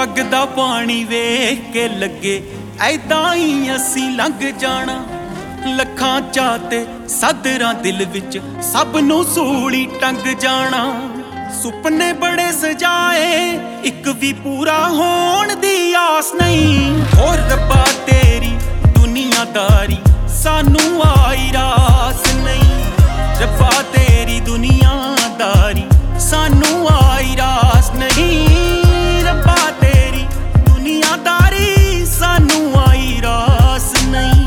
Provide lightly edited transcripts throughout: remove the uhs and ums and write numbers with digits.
ਵਗਦਾ ਪਾਣੀ ਵੇਖ ਕੇ ਲੱਗੇ ਐਦਾਂ ਹੀ ਅਸੀਂ ਲੰਘ ਜਾਣਾ। ਲੱਖਾਂ ਚਾਹ ਤੇ ਸਦਰਾਂ ਦਿਲ ਵਿੱਚ ਸਭ ਨੂੰ ਸੂਲੀ ਟੰਗ ਜਾਣਾ। ਸੁਪਨੇ ਬੜੇ ਸਜਾਏ ਇੱਕ ਵੀ ਪੂਰਾ ਹੋਣ ਦੀ ਆਸ ਨਹੀਂ। ਹੋਰ ਰੱਬਾ ਤੇਰੀ ਦੁਨੀਆਦਾਰੀ ਸਾਨੂੰ ਆਈ ਰਾਸ ਨਹੀਂ। ਰੱਬਾ ਤੇਰੀ ਦੁਨੀਆਦਾਰੀ ਸਾਨੂੰ ਆਈ ਰਾਸ ਨਹੀਂ। ਰੱਬਾ ਤੇਰੀ ਦੁਨੀਆਦਾਰੀ ਸਾਨੂੰ ਆਈ ਰਾਸ ਨਹੀਂ।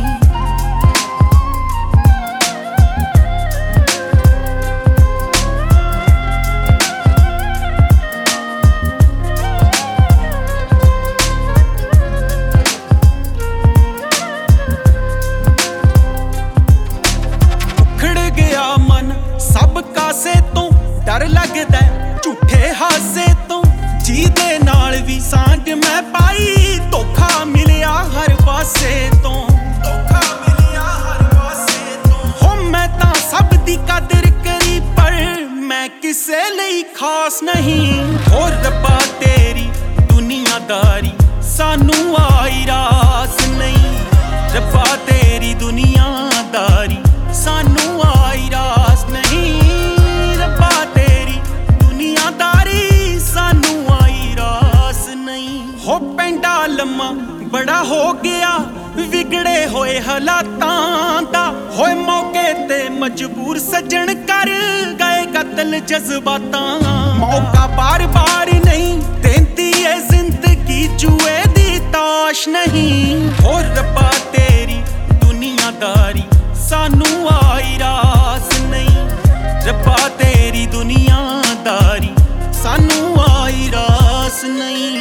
ਸਭ ਕਾਸੇ ਤੋਂ ਡਰ ਲੱਗਦਾ ਝੂਠੇ ਹਾਸੇ ਤੋਂ। ਜਿਹਦੇ ਨਾਲ ਵੀ ਸਾਂਝ ਮੈਂ ਪਾਈ ਧੋਖਾ ਮਿਲਿਆ ਹਰ ਪਾਸੇ ਤੋਂ। ਧੋਖਾ ਮਿਲਿਆ ਹਰ ਪਾਸੇ ਤੋਂ। ਹੋ ਮੈਂ ਤਾਂ ਸਭ ਦੀ ਕਦਰ ਕਰੀ ਪਰ ਮੈਂ ਕਿਸੇ ਲਈ ਖਾਸ ਨਹੀਂ। ਹੋਰ ਰੱਬਾ ਤੇਰੀ ਦੁਨੀਆਦਾਰੀ ਸਾਨੂੰ ਆਈ ਰਾਸ ਨਹੀਂ। ਰੱਬਾ ਤੇਰੀ ਦੁਨੀਆਦਾਰੀ ਸਾਨੂੰ ਆਈ ਰਾਸ ਨਹੀਂ। ਰੱਬਾ ਤੇਰੀ ਦੁਨੀਆਦਾਰੀ ਸਾਨੂੰ ਆਈ ਰਾਸ ਨਹੀਂ। ਹੋ ਪੈਂਡਾ ਲੰਮਾ ਬੜਾ ਹੋ ਗਿਆ ਵਿਗੜੇ ਹੋਏ ਹਾਲਾਤਾਂ ਦਾ। ਹੋਏ ਮੌਕੇ ਤੇ ਮਜਬੂਰ ਸੱਜਣ ਕਰ ਗਏ ਕਤਲ ਜਜ਼ਬਾਤਾਂ। ਮੌਕਾ ਬਾਰ-ਬਾਰ ਨਹੀਂ ਦੇਂਦੀ ਏ ਜ਼ਿੰਦਗੀ ਜੂਏ ਦੀ ਤਾਸ਼ ਨਹੀਂ। ਹੋਰ ਰੱਬਾ ਤੇਰੀ ਦੁਨੀਆਦਾਰੀ ਸਾਨੂੰ ਆਈ ਰਾਸ ਨਹੀਂ। ਰੱਬਾ ਤੇਰੀ ਦੁਨੀਆਦਾਰੀ ਸਾਨੂੰ ਆਈ ਰਾਸ ਨਹੀਂ।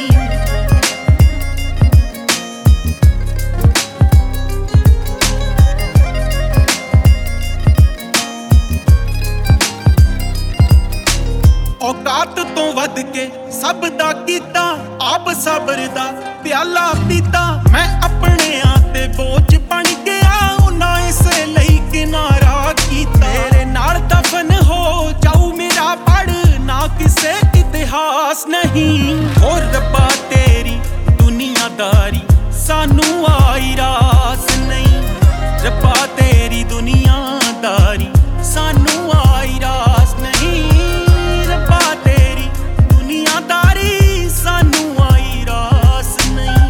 ਔਕਾਤ ਤੋਂ ਵੱਧ ਕੇ ਸਭ ਦਾ ਕੀਤਾ ਆਪ ਸਬਰ ਦਾ ਪਿਆਲਾ ਪੀਤਾ। ਮੈਂ ਆਪਣਿਆਂ ਤੇ ਬੋਝ ਬਣ ਗਿਆ ਉਹਨਾਂ ਇਸੇ ਲਈ ਕਿਨਾਰਾ ਕੀਤਾ। ਤੇਰੇ ਨਾਲ ਦਫਨ ਹੋ ਜਾਊ ਮੇਰਾ ਪੜ ਨਾ ਕਿਸੇ ਇਤਿਹਾਸ ਨਹੀਂ। ਹੋਰ ਰੱਬਾ ਤੇਰੀ ਦੁਨੀਆਦਾਰੀ ਸਾਨੂੰ ਆਈ ਰਾਸ ਨਹੀਂ। ਰੱਬਾ ਤੇਰੀ ਦੁਨੀਆਦਾਰੀ ਸਾਨੂੰ ਆਈ ਰਾਸ ਨਹੀਂ। ਰੱਬਾ ਤੇਰੀ ਦੁਨੀਆਦਾਰੀ ਸਾਨੂੰ ਆਈ ਰਾਸ ਨਹੀਂ।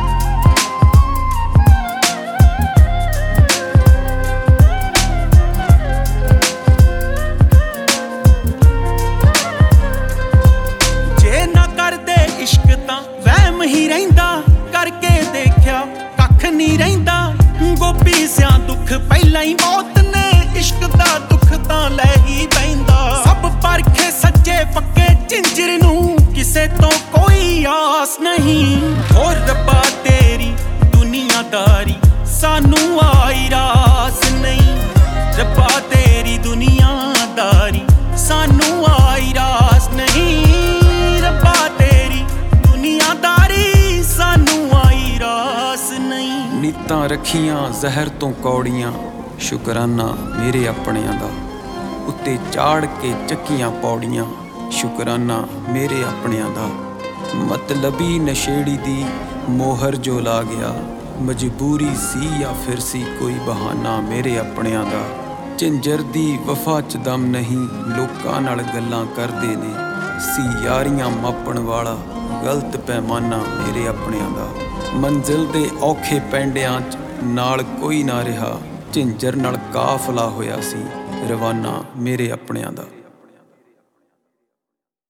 ਜੇ ਨਾ ਕਰਦੇ ਇਸ਼ਕ ਤਾਂ ਵਹਿਮ ਹੀ ਰਹਿੰਦਾ। ਕਰਕੇ ਦੇਖਿਆ ਕੱਖ ਨਹੀਂ ਰਹਿੰਦਾ। ਗੋਪੀ ਸਿਆਂ ਦੁੱਖ ਪਹਿਲਾਂ ਹੀ ਮੌਤ ਨੇ ਇਸ਼ਕ ਦਾ ਦੁੱਖ ਤਾਂ ਲੈ ਹੀ ਪੈਂਦਾ। ਸਭ ਪਰਖੇ ਸੱਚੇ ਪੱਕੇ ਝਿੰਜਰ ਨੂੰ ਕਿਸੇ ਤੋਂ ਕੋਈ ਆਸ ਨਹੀਂ। ਹੋਰ ਰੱਬਾ ਤੇਰੀ ਦੁਨੀਆਦਾਰੀ ਸਾਨੂੰ ਆਈ ਰਾਸ ਨਹੀਂ। ਰੱਬਾ ਤੇਰੀ ਦੁਨੀਆਦਾਰੀ ਸਾਨੂੰ ਆਈ ਰਾਸ ਨਹੀਂ। ਰੱਬਾ ਤੇਰੀ ਦੁਨੀਆਦਾਰੀ ਸਾਨੂੰ ਆਈ ਰਾਸ ਨਹੀਂ। ਨੀਤਾਂ ਰੱਖੀਆਂ ਜ਼ਹਿਰ ਤੋਂ ਕੌੜੀਆਂ ਸ਼ੁਕਰਾਨਾ ਮੇਰੇ ਆਪਣਿਆਂ ਦਾ। ਉੱਤੇ ਚਾੜ ਕੇ ਚੱਕੀਆਂ ਪੌੜੀਆਂ ਸ਼ੁਕਰਾਨਾ ਮੇਰੇ ਆਪਣਿਆਂ ਦਾ। ਮਤਲਬੀ ਨਸ਼ੇੜੀ ਦੀ ਮੋਹਰ ਜੋ ਲਾ ਗਿਆ ਮਜਬੂਰੀ ਸੀ ਜਾਂ ਫਿਰ ਸੀ ਕੋਈ ਬਹਾਨਾ ਮੇਰੇ ਆਪਣਿਆਂ ਦਾ। ਝਿੰਜਰ ਦੀ ਵਫਾ 'ਚ ਦਮ ਨਹੀਂ ਲੋਕਾਂ ਨਾਲ ਗੱਲਾਂ ਕਰਦੇ ਨੇ। ਸੀ ਯਾਰੀਆਂ ਮਾਪਣ ਵਾਲਾ ਗਲਤ ਪੈਮਾਨਾ ਮੇਰੇ ਆਪਣਿਆਂ ਦਾ। ਮੰਜ਼ਿਲ ਦੇ ਔਖੇ ਪੈਂਡਿਆਂ 'ਚ ਨਾਲ ਕੋਈ ਨਾ ਰਿਹਾ। ਝਿੰਜਰ ਨਾਲ ਕਾਫਲਾ ਹੋਇਆ ਸੀ ਰਵਾਨਾ ਮੇਰੇ ਆਪਣਿਆਂ ਦਾ।